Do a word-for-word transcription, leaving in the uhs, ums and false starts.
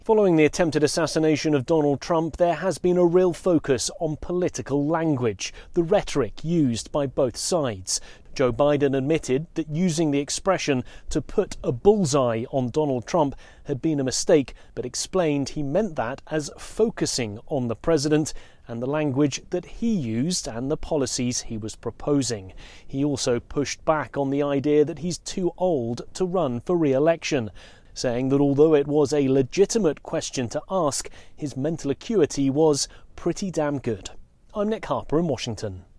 Following the attempted assassination of Donald Trump, there has been a real focus on political language, the rhetoric used by both sides. Joe Biden admitted that using the expression to put a bullseye on Donald Trump had been a mistake, but explained he meant that as focusing on the president and the language that he used and the policies he was proposing. He also pushed back on the idea that he's too old to run for re-election, saying that although it was a legitimate question to ask, his mental acuity was pretty damn good. I'm Nick Harper in Washington.